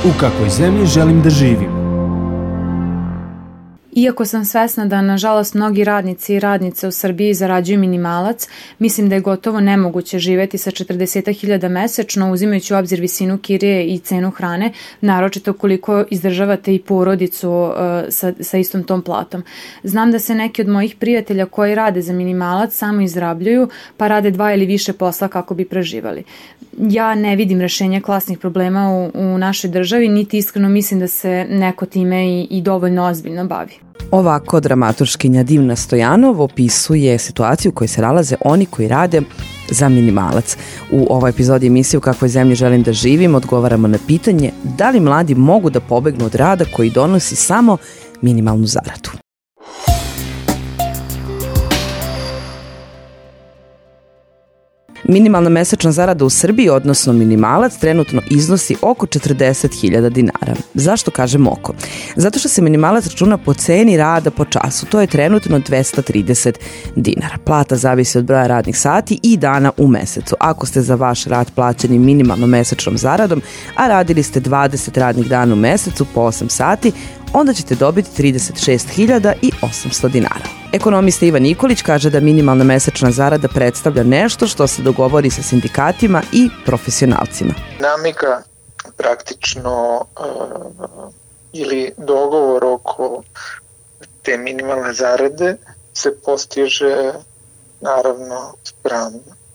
U kakvoj zemlji želim da živim? Iako sam svesna da, nažalost, mnogi radnici i radnice u Srbiji zarađuju minimalac, mislim da je gotovo nemoguće živeti sa 40.000 mesečno, uzimajući u obzir visinu kirije i cenu hrane, naročito koliko izdržavate i porodicu sa istom tom platom. Znam da se neki od mojih prijatelja koji rade za minimalac samo izrabljuju, pa rade 2 ili više posla kako bi preživali. Ja ne vidim rešenja klasnih problema u našoj državi, niti iskreno mislim da se neko time i dovoljno ozbiljno bavi. Ovako dramaturškinja Divna Stojanov opisuje situaciju u kojoj se nalaze oni koji rade za minimalac. U ovoj epizodi emisije U kakvoj zemlji želim da živim odgovaramo na pitanje da li mladi mogu da pobegnu od rada koji donosi samo minimalnu zaradu. Minimalna mesečna zarada u Srbiji, odnosno minimalac, trenutno iznosi oko 40.000 dinara. Zašto kažem oko? Zato što se minimalac računa po ceni rada po času. To je trenutno 230 dinara. Plata zavisi od broja radnih sati i dana u mesecu. Ako ste za vaš rad plaćeni minimalnom mesečnom zaradom, a radili ste 20 radnih dana u mesecu po 8 sati, onda ćete dobiti 36.800 dinara. Ekonomista Ivan Nikolić kaže da minimalna mesečna zarada predstavlja nešto što se dogovori sa sindikatima i profesionalcima. Dinamika praktično ili dogovor oko te minimalne zarade se postiže naravno spram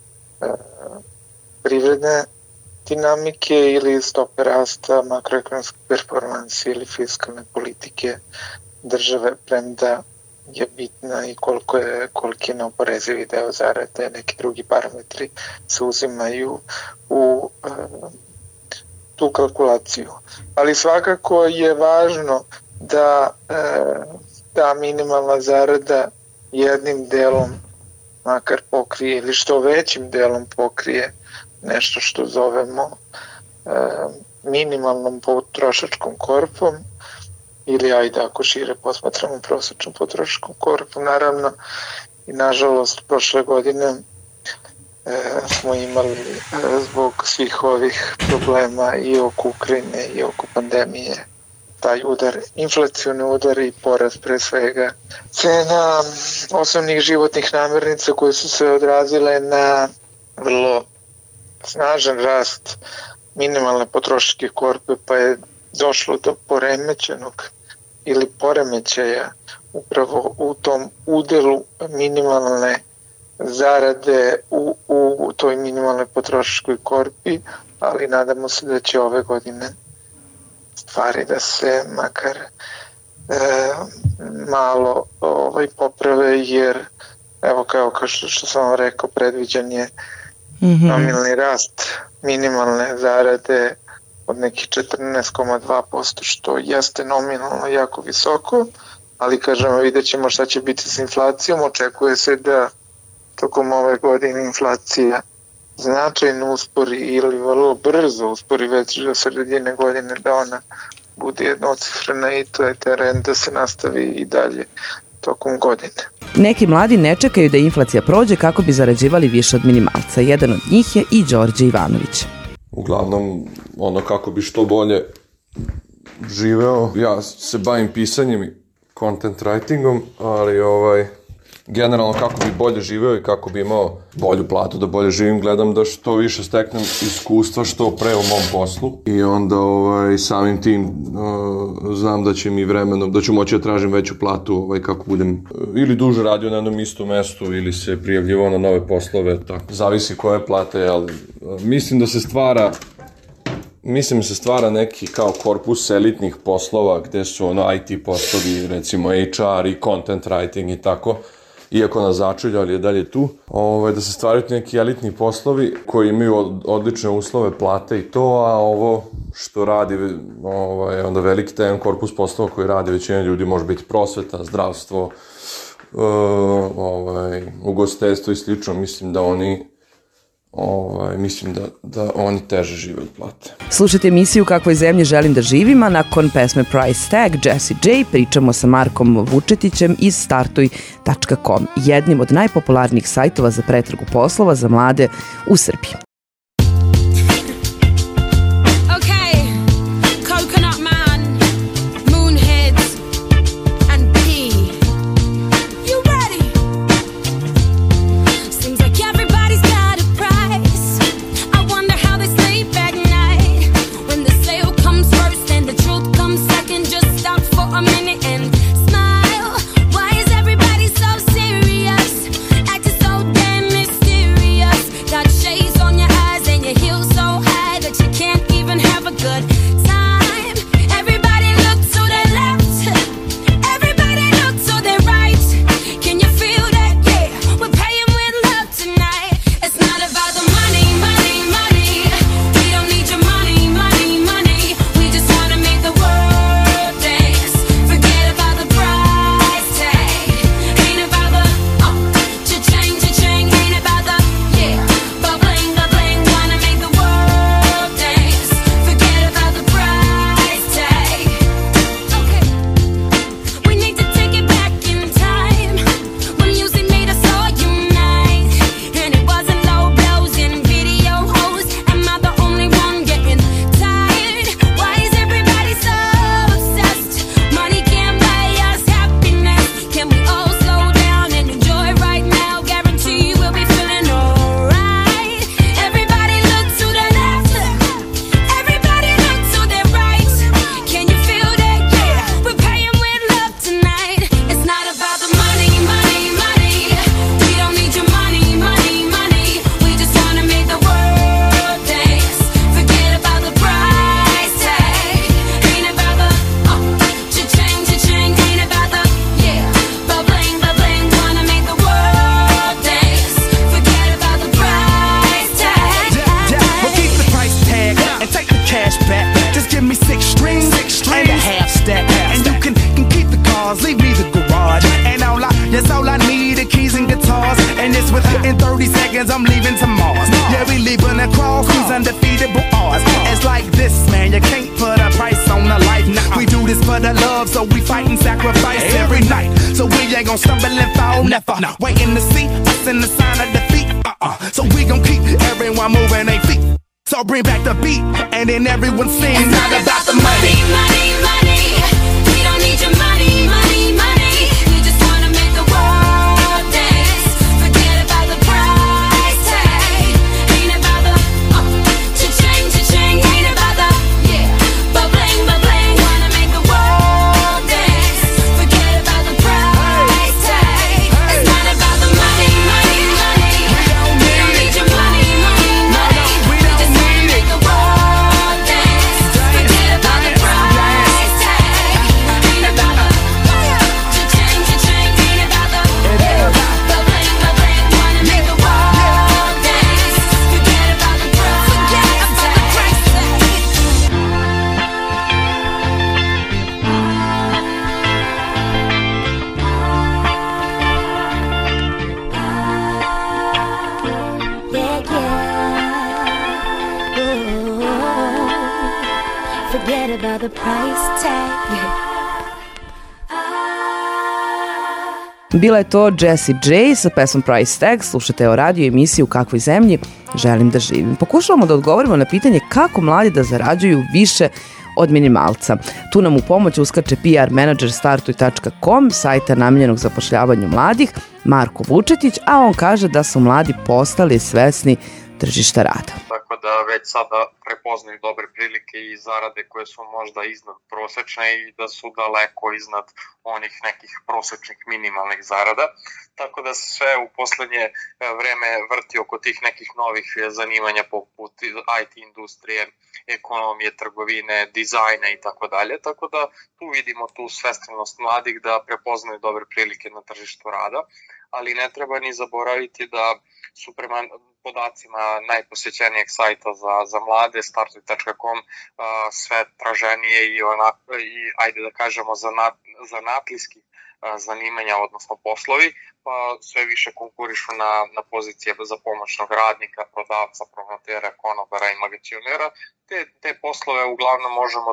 privredne dinamike ili stope rasta, makroekonomske performanse ili fiskalne politike države, premda je bitna i koliki je neoporezivi deo zarade, neki drugi parametri se uzimaju u tu kalkulaciju. Ali svakako je važno da ta minimalna zarada jednim delom makar pokrije ili što većim delom pokrije nešto što zovemo minimalnom potrošačkom korpom ili ajde ako šire posmatramo prosječnom potrošačkom korpom. Naravno i nažalost prošle godine smo imali zbog svih ovih problema i oko Ukrajine i oko pandemije taj udar, inflacioni udar i porast pre svega cena osnovnih životnih namirnica koje su se odrazile na vrlo snažan rast minimalne potrošačke korpe, pa je došlo do poremećenog ili poremećaja upravo u tom udelu minimalne zarade u toj minimalnoj potrošačkoj korpi, ali nadamo se da će ove godine stvari da se makar malo poprave, jer evo kao što sam vam rekao, predviđen je nominalni rast minimalne zarade od nekih 14,2%, što jeste nominalno jako visoko, ali kažemo vidjet ćemo šta će biti s inflacijom. Očekuje se da tokom ove godine inflacija značajno uspori ili vrlo brzo uspori, već do sredine godine da ona bude jednocifrena i to je teren da se nastavi i dalje tokom godine. Neki mladi ne čekaju da inflacija prođe kako bi zarađivali više od minimalca. Jedan od njih je i Đorđe Ivanović. Uglavnom, kako bi što bolje živeo. Ja se bavim pisanjem i content writingom, ali generalno kako bi bolje živeo i kako bi imao bolju platu da bolje živim, gledam da što više steknem iskustva što pre u mom poslu i onda samim tim znam da će mi vremenom, da ću moći da tražim veću platu kako budem ili duže radio na jednom istom mestu ili se prijavljivao na nove poslove, tako. Zavisi koje plate, ali mislim da se stvara neki kao korpus elitnih poslova gde su IT poslovi, recimo HR i content writing i tako, iako nas začulja, ali je dalje tu, da se stvaraju neki elitni poslovi koji imaju odlične uslove, plate i to, a ovo što radi onda veliki taj korpus poslova koji radi većina ljudi može biti prosveta, zdravstvo, ugostiteljstvo i slično. Mislim da oni oni teže žive od plate. Slušajte emisiju U kakvoj zemlji želim da živim, a nakon pesme Price Tag Jessie J pričamo sa Markom Vučetićem iz startuj.com, jednim od najpopularnijih sajtova za pretragu poslova za mlade u Srbiji. Okay, And it's within 30 seconds I'm leaving to Mars. Yeah, we leaving across these undefeatable odds. It's like this, man, you can't put a price on a life. Nah, we do this for the love, so we fight and sacrifice every night. So we ain't gon' stumble and fall, never. Waiting to see us in the sign of defeat. So we gon' keep everyone moving their feet. So bring back the beat, and then everyone sings. It's not about the money, money, money. We don't need your money, money, money. We just wanna make the world dance. Forget about the price tag. Ain't about the cha-ching, cha-ching. Ain't about the ba-bling, ba-bling. Wanna make the world dance. Forget about the price tag. It's not about the money, money, money. We don't need your money, money, money. We just wanna make the world dance. Forget about the price tag. Ain't about the cha-ching, cha-ching. Ain't about the ba-bling, ba-bling. Wanna make the world dance. Forget about the price tag. Forget about the price tag. Bila je to Jessie J sa pesmom Price Tag, slušate o radio emisiju U kakvoj zemlji želim da živim. Pokušavamo da odgovorimo na pitanje kako mladi da zarađuju više od minimalca. Tu nam u pomoć uskače PR menadžer startuj.com, sajta namenjenog zapošljavanju mladih, Marko Vučetić, a on kaže da su mladi postali svesni tržišta rada. Tako da već sada prepoznaju dobre prilike i zarade koje su možda iznad prosečne i da su daleko iznad onih nekih prosečnih minimalnih zarada. Tako da se sve u poslednje vreme vrti oko tih nekih novih zanimanja poput IT industrije, ekonomije, trgovine, dizajna i tako dalje. Tako da tu vidimo tu svesnost mladih da prepoznaju dobre prilike na tržištu rada, ali ne treba ni zaboraviti da su prema podacima najposećenijeg sajta za mlade, startuj.com, sve traženije i ajde da kažemo zanatlijski zanimanja, odnosno poslovi, pa sve više konkurišu na pozicije za pomoćnog radnika, prodavca, promotera, konobara i magacionera. Te poslove uglavnom možemo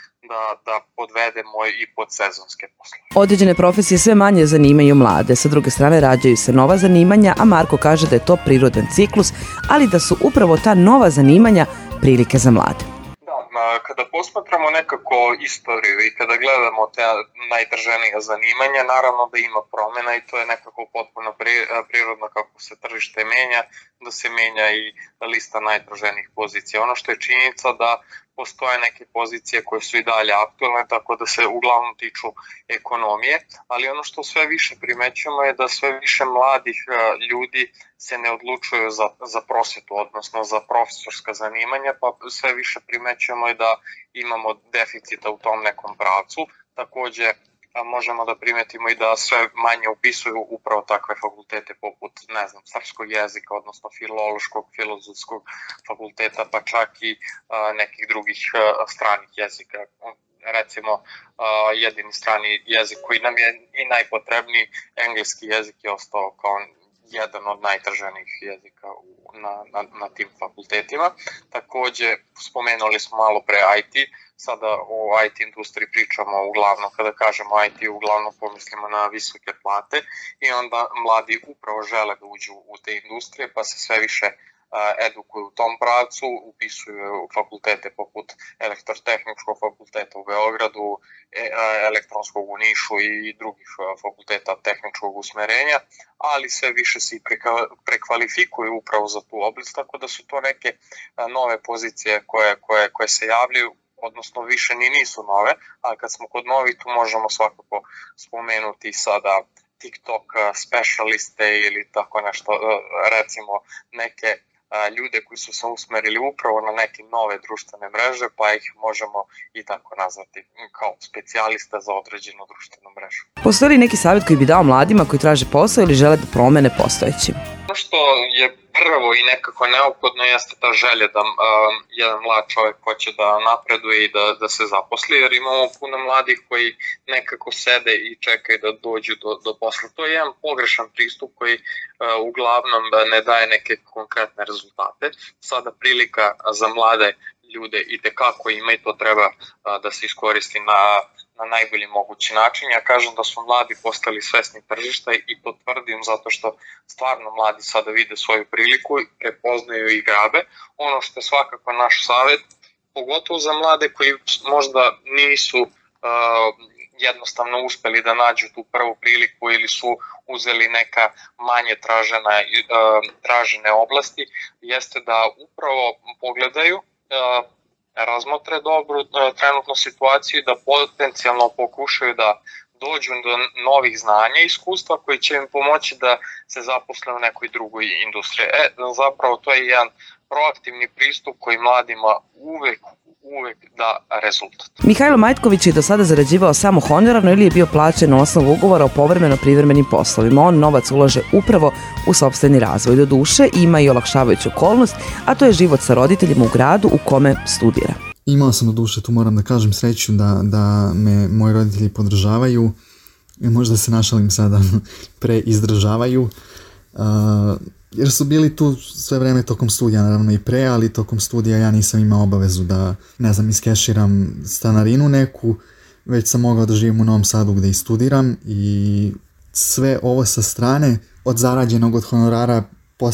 da podvedemo i pod sezonske poslove. Određene profesije sve manje zanimaju mlade, sa druge strane rađaju se nova zanimanja, a Marko kaže da je to prirodan ciklus, ali da su upravo ta nova zanimanja prilike za mlade. Kada posmatramo nekako istoriju i kada gledamo te najtraženija zanimanja, naravno da ima promjena i to je nekako potpuno prirodno kako se tržište menja, da se menja i lista najtraženijih pozicija. Ono što je činjenica da postoje neke pozicije koje su i dalje aktualne, tako da se uglavnom tiču ekonomije, ali ono što sve više primećujemo je da sve više mladih ljudi se ne odlučuju za prosvetu, odnosno za profesorska zanimanja, pa sve više primećujemo je da imamo deficita u tom nekom pravcu. Takođe, možemo da primetimo i da sve manje upisuju upravo takve fakultete poput, srpskog jezika, odnosno filološkog, filozofskog fakulteta, pa čak i nekih drugih stranih jezika. Recimo, jedini strani jezik koji nam je i najpotrebniji, engleski jezik je ostao kao jedan od najtraženijih jezika na tim fakultetima. Takođe, spomenuli smo malo pre IT, sada o IT industriji pričamo uglavnom, kada kažemo IT uglavnom pomislimo na visoke plate i onda mladi upravo žele da uđu u te industrije pa se sve više edukuju u tom pravcu, upisuju fakultete poput Elektrotehničkog fakulteta u Beogradu, Elektronskog u Nišu i drugih fakulteta tehničkog usmerenja, ali sve više se i prekvalifikuju upravo za tu oblast, tako da su to neke nove pozicije koje se javljaju, odnosno više ni nisu nove, ali kad smo kod novih tu možemo svakako spomenuti sada TikTok specialiste ili tako nešto, recimo neke ljude koji su se usmerili upravo na neke nove društvene mreže, pa ih možemo i tako nazvati kao specijaliste za određenu društvenu mrežu. Postoji li neki savjet koji bi dao mladima koji traže posao ili žele da promene postojeći? Ono što je prvo i nekako neophodno jeste ta želja da jedan mlad čovjek hoće da napreduje i da se zaposli, jer imamo puno mladih koji nekako sede i čekaju da dođu do posla. To je jedan pogrešan pristup koji uglavnom ne daje neke konkretne rezultate. Sada prilika za mlade ljude i tekako ima i to treba da se iskoristi na najbolji mogući način. Ja kažem da su mladi postali svesni tržišta i to tvrdim zato što stvarno mladi sada vide svoju priliku, prepoznaju i grabe. Ono što je svakako naš savjet, pogotovo za mlade koji možda nisu jednostavno uspeli da nađu tu prvu priliku ili su uzeli neka manje tražene oblasti, jeste da upravo pogledaju, razmotre dobru trenutnu situaciju i da potencijalno pokušaju da dođu do novih znanja i iskustva koji će im pomoći da se zaposle u nekoj drugoj industriji. Zapravo to je jedan proaktivni pristup koji mladima uvek da rezultat. Mihajlo Majtković je do sada zarađivao samo honorarno ili je bio plaćen na osnovu ugovora o povremeno-privremenim poslovima. On novac ulaže upravo u sopstveni razvoj. Do duše ima i olakšavajuću okolnost, a to je život sa roditeljima u gradu u kome studira. Imao sam do duše, tu moram da kažem, sreću da me moji roditelji podržavaju. Možda se našalim sada, preizdržavaju. Jer su bili tu sve vreme tokom studija, naravno i pre, ali tokom studija ja nisam imao obavezu da, iskeširam stanarinu neku, već sam mogao da živim u Novom Sadu gde i studiram i sve ovo sa strane od zarađenog od honorara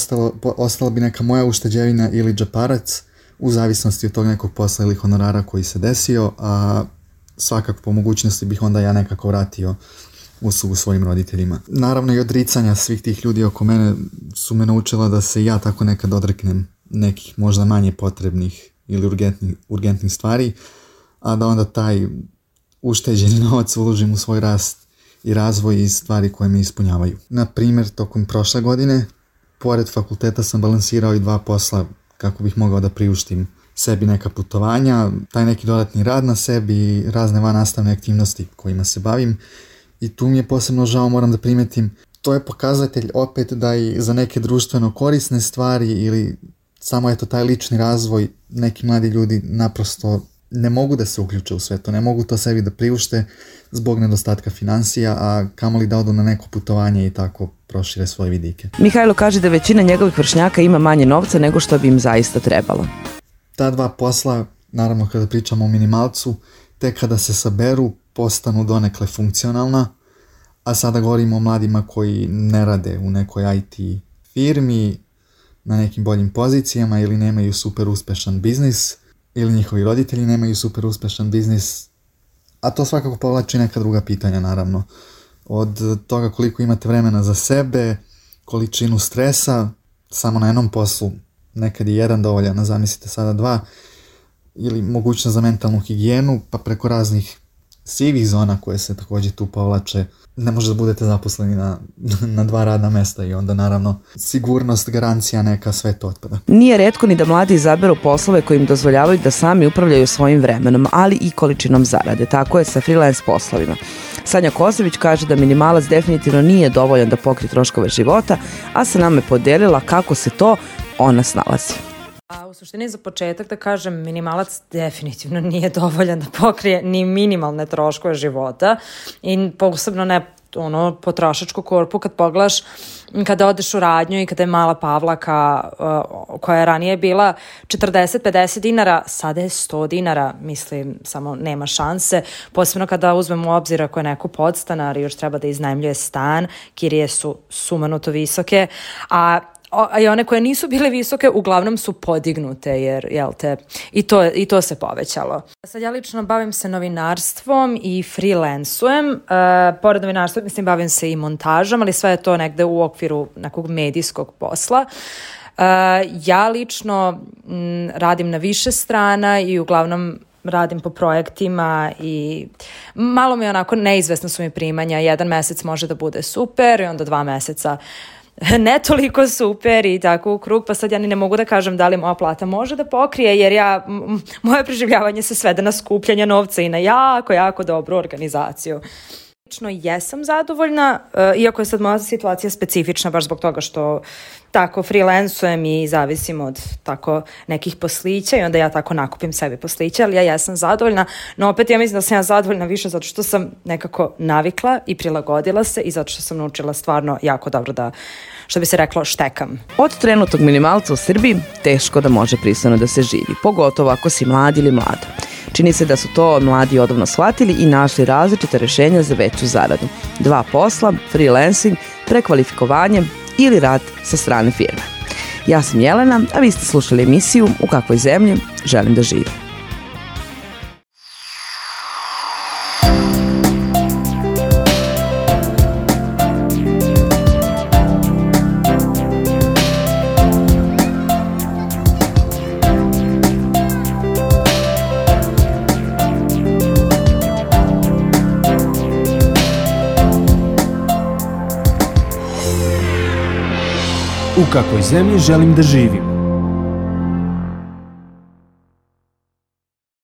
ostala bi neka moja ušteđevina ili džeparac u zavisnosti od tog nekog posla ili honorara koji se desio, a svakako po mogućnosti bih onda ja nekako vratio uslugu svojim roditeljima. Naravno i odricanja svih tih ljudi oko mene su me naučila da se ja tako nekad odreknem nekih možda manje potrebnih ili urgentnih stvari, a da onda taj ušteđeni novac uložim u svoj rast i razvoj i stvari koje me ispunjavaju. Na primjer, tokom prošle godine, pored fakulteta sam balansirao i 2 posla kako bih mogao da priuštim sebi neka putovanja, taj neki dodatni rad na sebi, razne vannastavne aktivnosti kojima se bavim. I tu mi je posebno žao, moram da primetim, to je pokazatelj opet da i za neke društveno korisne stvari ili samo eto taj lični razvoj neki mladi ljudi naprosto ne mogu da se uključe u sve to, ne mogu to sebi da priušte zbog nedostatka finansija, a kamoli da odu na neko putovanje i tako prošire svoje vidike. Mihajlo kaže da većina njegovih vršnjaka ima manje novca nego što bi im zaista trebalo. Ta 2 posla, naravno kada pričamo o minimalcu, tek kada se saberu postanu donekle funkcionalna, a sada govorimo o mladima koji ne rade u nekoj IT firmi, na nekim boljim pozicijama ili nemaju super uspešan biznis, ili njihovi roditelji nemaju super uspešan biznis, a to svakako povlači neka druga pitanja naravno. Od toga koliko imate vremena za sebe, količinu stresa, samo na jednom poslu, nekad je 1 dovoljan, zamislite sada 2, ili mogućnost za mentalnu higijenu, pa preko raznih sivih zona koje se također tu povlače. Ne možete da budete zaposleni na 2 radna mesta i onda naravno sigurnost, garancija neka, sve to otpada. Nije retko ni da mladi izaberu poslove koji im dozvoljavaju da sami upravljaju svojim vremenom, ali i količinom zarade. Tako je sa freelance poslovima. Sanja Kosović kaže da minimalac definitivno nije dovoljan da pokrije troškove života, a sa nama je podelila kako se to ona snalazi. A u suštini za početak da kažem, minimalac definitivno nije dovoljan da pokrije ni minimalne troškove života i posebno ne potrošačku korpu kad pogledaš, kada odeš u radnju i kada je mala Pavlaka koja je ranije bila 40-50 dinara, sada je 100 dinara, mislim, samo nema šanse, posebno kada uzmemo u obzir ako je neko podstanar i još treba da iznajmljuje stan, kirije su sumanuto visoke, a i one koje nisu bile visoke uglavnom su podignute jer i to se povećalo. Sad ja lično bavim se novinarstvom i freelansujem. Pored novinarstva bavim se i montažom, ali sve je to negde u okviru nekog medijskog posla. Ja lično radim na više strana i uglavnom radim po projektima i malo mi onako neizvesno su mi primanja. 1 mesec može da bude super i onda 2 meseca ne toliko super i tako u krug, pa sad ja ni ne mogu da kažem da li moja plata može da pokrije, jer moje preživljavanje se svede na skupljanje novca i na jako, jako dobru organizaciju. Lično jesam zadovoljna, iako je sad moja situacija specifična baš zbog toga što tako freelansujem i zavisim od tako nekih poslića i onda ja tako nakupim sebi poslića, ali ja jesam zadovoljna, no opet ja mislim da sam ja zadovoljna više zato što sam nekako navikla i prilagodila se i zato što sam naučila stvarno jako dobro da, što bi se reklo, štekam. Od trenutnog minimalca u Srbiji teško da može pristojno da se živi, pogotovo ako si mlad ili mlada. Čini se da su to mladi odavno shvatili i našli različite rešenja za veću zaradu. 2 posla, freelancing, prekvalifikovanje ili rad sa strane firme. Ja sam Jelena, a vi ste slušali emisiju U kakvoj zemlji želim da živim. U kakvoj zemlji želim da živim.